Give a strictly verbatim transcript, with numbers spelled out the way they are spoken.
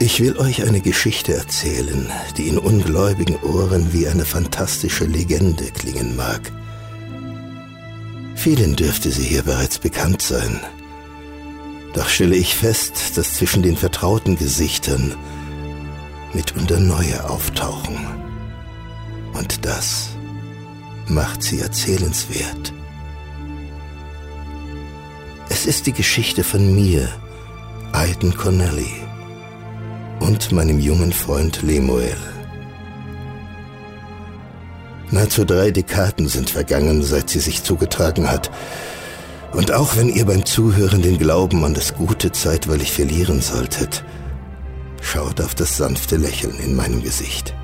Ich will euch eine Geschichte erzählen, die in ungläubigen Ohren wie eine fantastische Legende klingen mag. Vielen dürfte sie hier bereits bekannt sein. Doch stelle ich fest, dass zwischen den vertrauten Gesichtern mitunter neue auftauchen. Und das macht sie erzählenswert. Es ist die Geschichte von mir, Aidan Connelly, und meinem jungen Freund Lemuel. Nahezu drei Dekaden sind vergangen, seit sie sich zugetragen hat. Und auch wenn ihr beim Zuhören den Glauben an das Gute zeitweilig verlieren solltet, schaut auf das sanfte Lächeln in meinem Gesicht.